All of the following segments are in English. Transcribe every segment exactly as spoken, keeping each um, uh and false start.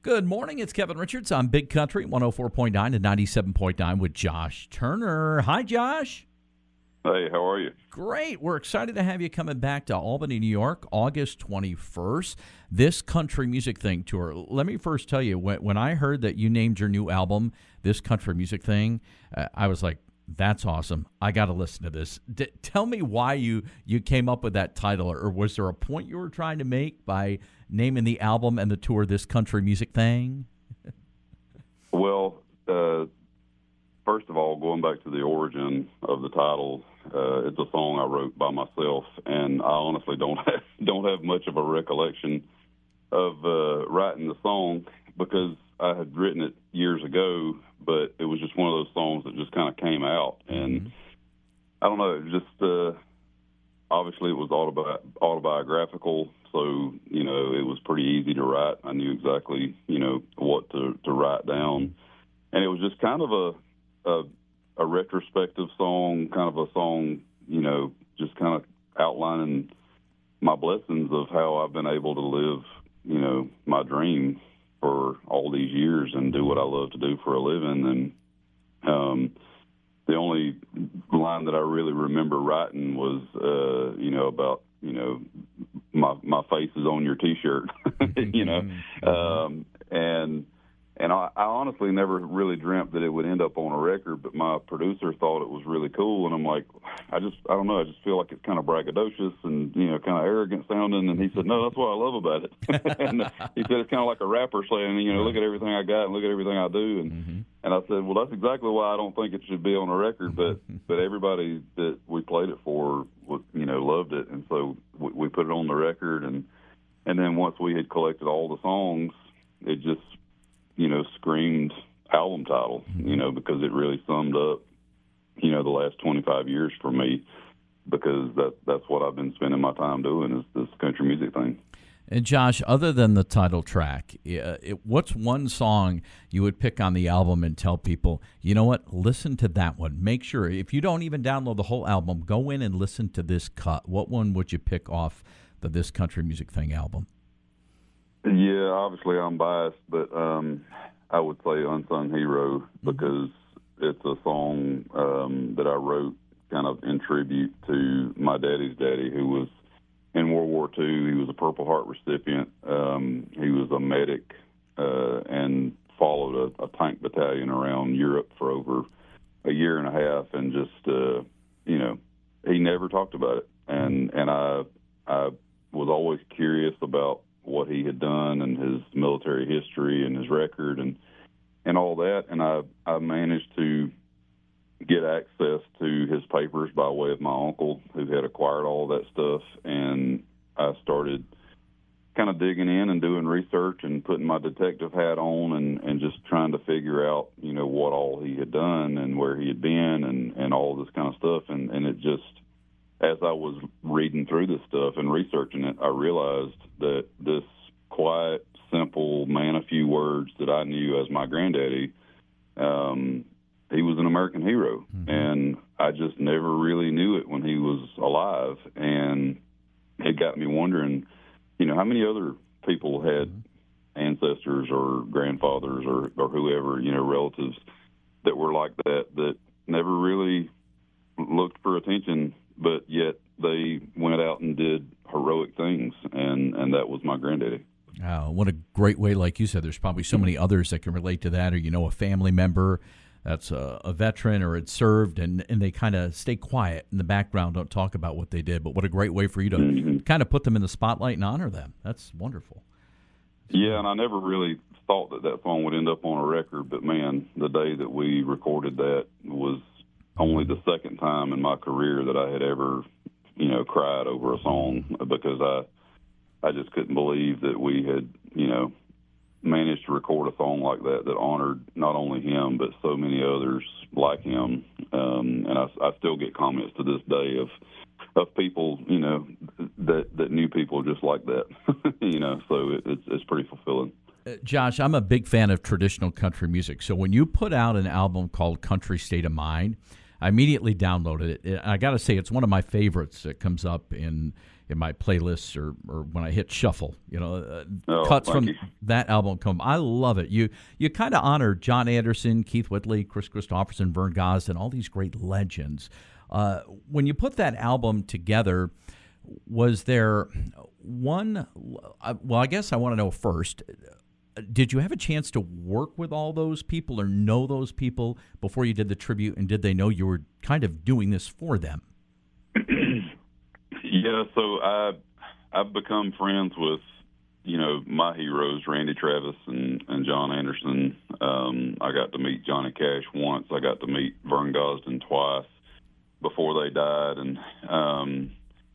Good morning. It's Kevin Richards on Big Country, one oh four point nine and ninety-seven point nine with Josh Turner. Hi, Josh. Hey, how are you? Great. We're excited to have you coming back to Albany, New York, August twenty-first. This Country Music Thing tour. Let me first tell you, when, when I heard that you named your new album, This Country Music Thing, uh, I was like, that's awesome. I got to listen to this. D- tell me why you, you came up with that title, or was there a point you were trying to make by naming the album and the tour This Country Music Thing? Well, uh, first of all, going back to the origin of the title, uh, it's a song I wrote by myself, and I honestly don't have, don't have much of a recollection of uh, writing the song because I had written it years ago, but it was just one of those songs that just kind of came out. And mm-hmm. I don't know, it just uh, obviously it was autobi- autobiographical, so, you know, it was pretty easy to write. I knew exactly, you know, what to, to write down. And it was just kind of a, a a retrospective song, kind of a song, you know, just kind of outlining my blessings of how I've been able to live, you know, my dream for all these years and do what I love to do for a living. And um, the only line that I really remember writing was, uh, you know, about, you know, my my face is on your T-shirt, you know, um, and and I, I honestly never really dreamt that it would end up on a record, but my producer thought it was really cool, and I'm like, I just, I don't know, I just feel like it's kind of braggadocious and, you know, kind of arrogant sounding, and he said, no, that's what I love about it. And he said it's kind of like a rapper saying, you know, look at everything I got and look at everything I do, and mm-hmm. and I said, well, that's exactly why I don't think it should be on a record, but but everybody that we played it for, you know, loved it, and so we, we put it on the record, and and then once we had collected all the songs, it just, you know, screamed album title, you know, because it really summed up, you know, the last twenty-five years for me, because that that's what I've been spending my time doing is this country music thing. And Josh, other than the title track, uh, it, what's one song you would pick on the album and tell people, you know what, listen to that one. Make sure, if you don't even download the whole album, go in and listen to this cut. What one would you pick off the This Country Music Thing album? Yeah, obviously I'm biased, but um, I would say Unsung Hero, because it's a song um, that I wrote kind of in tribute to my daddy's daddy, who was in World War Two. He was a Purple Heart recipient. Um, he was a medic uh, and followed a, a tank battalion around Europe for over a year and a half, and just, uh, you know, he never talked about it. And, and I, I was always curious about what he had done and his military history and his record and and all that. And I, I managed to get access to his papers by way of my uncle, who had acquired all that stuff. And I started kind of digging in and doing research and putting my detective hat on and, and just trying to figure out, you know, what all he had done and where he had been and, and all this kind of stuff. And, and it just, as I was reading through this stuff and researching it, I realized that this quiet, simple man of few words that I knew as my granddaddy, um, he was an American hero. Mm-hmm. And I just never really knew it when he was alive. And it got me wondering, you know, how many other people had mm-hmm. ancestors or grandfathers or, or whoever, you know, relatives that were like that, that never really looked for attention, but yet they went out and did heroic things, and, and that was my granddaddy. Oh, what a great way, like you said, there's probably so many others that can relate to that, or, you know, a family member that's a, a veteran or had served, and, and they kind of stay quiet in the background, don't talk about what they did, but what a great way for you to mm-hmm. kind of put them in the spotlight and honor them. That's wonderful. Yeah, and I never really thought that that song would end up on a record, but, man, the day that we recorded that was only the second time in my career that I had ever, you know, cried over a song, because I I just couldn't believe that we had, you know, managed to record a song like that that honored not only him but so many others like him. Um, and I, I still get comments to this day of of people, you know, that that knew people just like that, you know. So it, it's it's pretty fulfilling. Uh, Josh, I'm a big fan of traditional country music. So when you put out an album called Country State of Mind, I immediately downloaded it. I got to say, it's one of my favorites. It comes up in in my playlists or, or when I hit shuffle. You know, uh, oh, cuts from you. that album come. I love it. You you kind of honor John Anderson, Keith Whitley, Chris Christopherson, Vern Gosdin, all these great legends. Uh, when you put that album together, was there one? Uh, well, I guess I want to know first. Did you have a chance to work with all those people or know those people before you did the tribute, and did they know you were kind of doing this for them? Yeah, so I I've become friends with, you know, my heroes, Randy Travis and, and John Anderson. Um, I got to meet Johnny Cash once. I got to meet Vern Gosdin twice before they died, and um,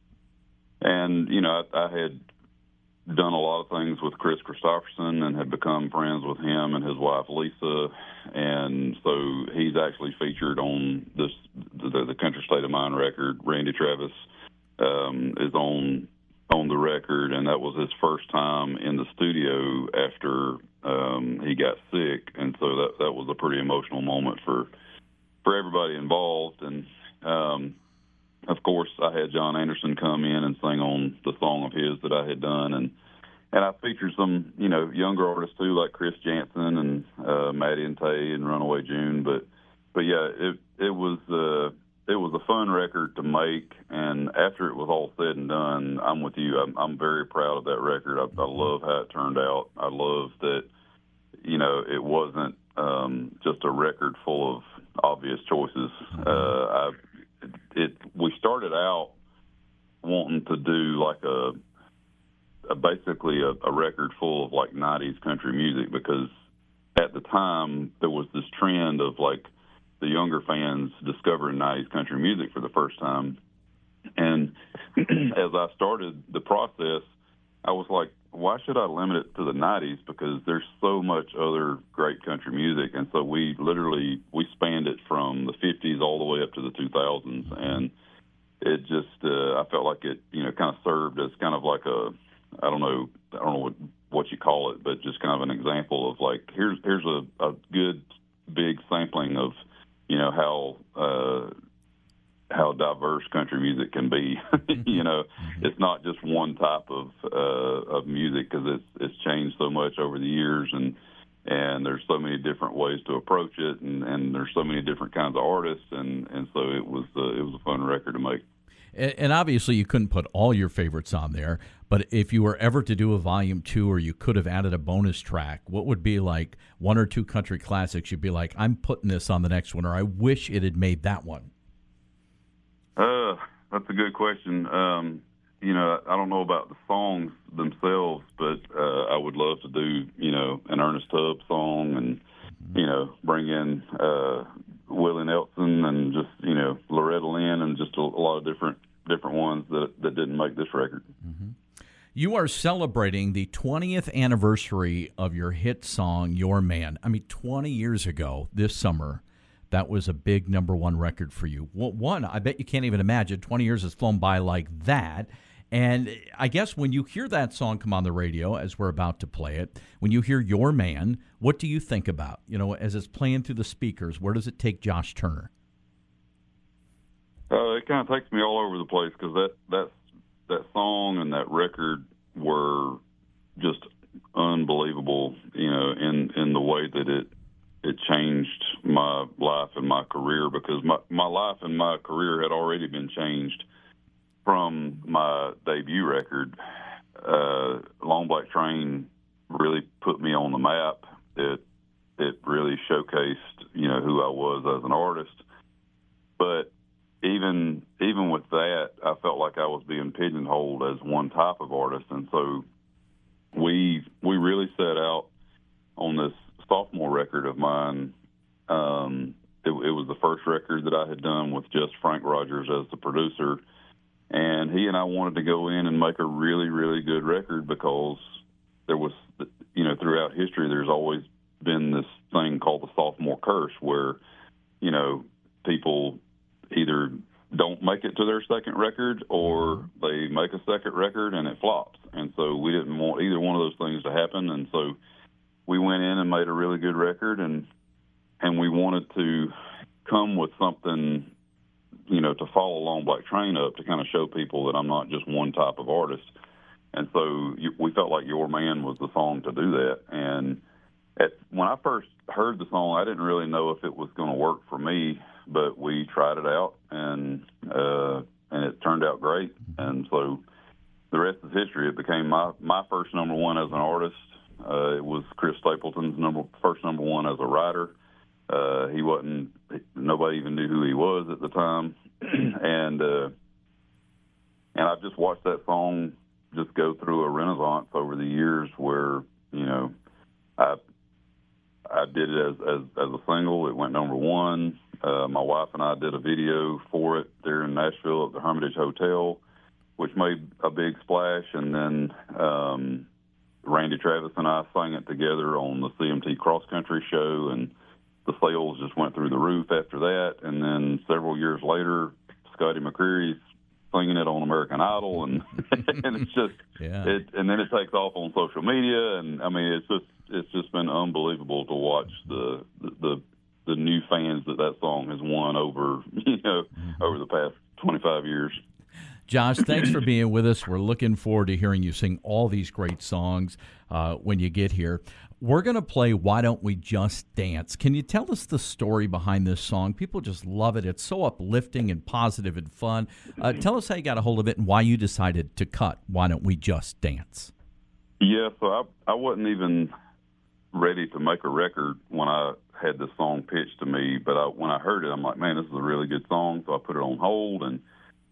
and you know I, I had done a lot of things with Chris Christopherson and had become friends with him and his wife Lisa, and so he's actually featured on this the, the Country State of Mind record. Randy Travis um, is on on the record, and that was his first time in the studio after um, he got sick, and so that that was a pretty emotional moment for for everybody involved. And um, of course, I had John Anderson come in and sing on the song of his that I had done, and and I featured some, you know, younger artists too, like Chris Jansen and uh, Maddie and Tay and Runaway June. But but yeah, it it was uh, it was a fun record to make, and after it was all said and done, I'm with you. I'm, I'm very proud of that record. I, I love how it turned out. I love that, you know, it wasn't um, just a record full of obvious choices. Uh, I, it we started out wanting to do like a, a basically a, a record full of like nineties country music, because at the time there was this trend of like the younger fans discovering nineties country music for the first time. And as I started the process, I was like, why should I limit it to the nineties? Because there's so much other great country music. And so we literally, we spanned it from the fifties all the way up to the two thousands. And it just, uh, I felt like it, you know, kind of served as kind of like a, I don't know, I don't know what, what you call it, but just kind of an example of like, here's, here's a, a good big sampling of, you know, how, uh, how diverse country music can be. You know, it's not just one type of uh, of music, because it's it's changed so much over the years, and and there's so many different ways to approach it, and, and there's so many different kinds of artists, and, and so it was uh, it was a fun record to make. And, and obviously, you couldn't put all your favorites on there, but if you were ever to do a volume two, or you could have added a bonus track, what would be like one or two country classics? You'd be like, I'm putting this on the next one, or I wish it had made that one. Uh, that's a good question. Um, you know, I don't know about the songs themselves, but uh, I would love to do, you know, an Ernest Tubb song, and, you know, bring in uh, Willie Nelson and just, you know, Loretta Lynn, and just a, a lot of different different ones that, that didn't make this record. Mm-hmm. You are celebrating the twentieth anniversary of your hit song, Your Man. I mean, twenty years ago this summer, that was a big number one record for you. One, I bet you can't even imagine twenty years has flown by like that. And I guess when you hear that song come on the radio, as we're about to play it, when you hear Your Man, what do you think about? You know, as it's playing through the speakers, where does it take Josh Turner? Uh, it kind of takes me all over the place, because that, that, that song and that record were just unbelievable, you know, in, in the way that it it changed my life and my career, because my, my life and my career had already been changed from my debut record. Uh, Long Black Train really put me on the map. It, it really showcased, you know, who I was as an artist. But even, even with that, I felt like I was being pigeonholed as one type of artist. And so we, we really set out on this sophomore record of mine. Um, it, it was the first record that I had done with just Frank Rogers as the producer, and he and I wanted to go in and make a really, really good record, because there was, you know, throughout history, there's always been this thing called the sophomore curse, where, you know, people either don't make it to their second record, or they make a second record and it flops. And so we didn't want either one of those things to happen, and so we went in and made a really good record, and and we wanted to come with something you know, to follow Long Black Train up to kind of show people that I'm not just one type of artist. And so you, we felt like Your Man was the song to do that. And at, when I first heard the song, I didn't really know if it was going to work for me, but we tried it out, and uh, and it turned out great. And so the rest is history. It became my, my first number one as an artist. Uh, it was Chris Stapleton's number first number one as a writer. Uh, he wasn't, nobody even knew who he was at the time. and uh, and I've just watched that song just go through a renaissance over the years where, you know, I I did it as, as, as a single. It went number one. Uh, my wife and I did a video for it there in Nashville at the Hermitage Hotel, which made a big splash. And then um, Randy Travis and I sang it together on the C M T Cross Country show, and the sales just went through the roof after that. And then several years later, Scotty McCreery's singing it on American Idol, and and it's just yeah. it. And then it takes off on social media, and I mean, it's just it's just been unbelievable to watch the the the, the new fans that that song has won over you know mm-hmm. over the past twenty-five years. Josh, thanks for being with us. We're looking forward to hearing you sing all these great songs uh, when you get here. We're going to play Why Don't We Just Dance. Can you tell us the story behind this song? People just love it. It's so uplifting and positive and fun. Uh, tell us how you got a hold of it and why you decided to cut Why Don't We Just Dance. Yeah, so I, I wasn't even ready to make a record when I had this song pitched to me, but I, when I heard it, I'm like, man, this is a really good song, so I put it on hold, and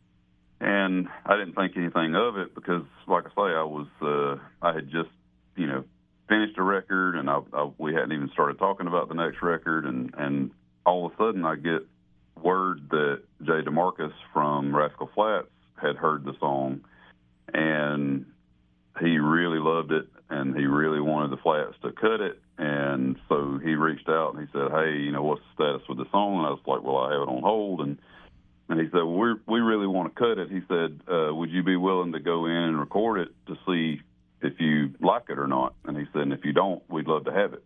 and I didn't think anything of it because, like I say, I was uh, I had just, you know, finished a record, and I, I, we hadn't even started talking about the next record, and, and all of a sudden I get word that Jay DeMarcus from Rascal Flatts had heard the song, and he really loved it, and he really wanted the Flats to cut it, and so he reached out and he said, hey, you know, what's the status with the song? And I was like, well, I have it on hold, and and he said, well, we we really want to cut it. He said, uh, would you be willing to go in and record it to see if you like it or not? And he said, and if you don't, we'd love to have it.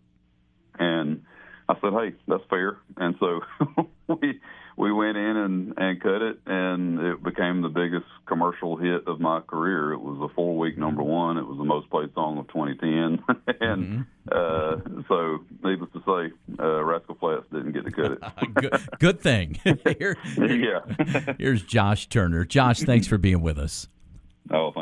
And I said, hey, that's fair. And so we we went in and, and cut it, and it became the biggest commercial hit of my career. It was a four-week number one. It was the most played song of twenty ten. and mm-hmm. uh, so needless to say, uh, Rascal Flatts didn't get to cut it. good, good thing. Here, yeah. Here's Josh Turner. Josh, thanks for being with us. Oh, thank